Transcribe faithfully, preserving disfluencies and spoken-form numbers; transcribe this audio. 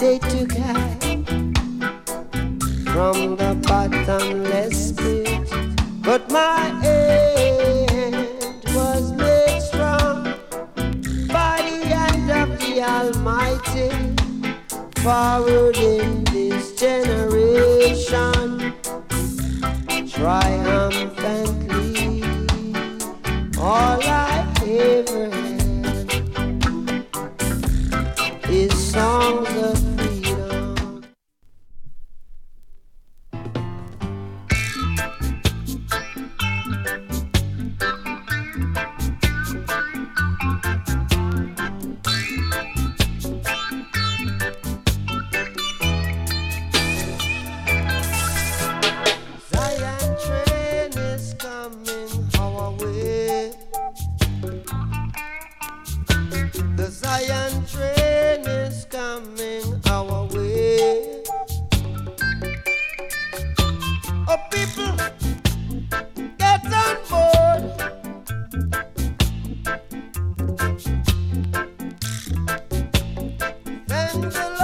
they took I from the bottomless pit, but my hand was made strong by the hand of the Almighty. Forward in this generation, triumphantly, all I ever had is songs of freedom. Zion train is coming our way. The Zion train is coming our way. Oh, people, get on board. Thank the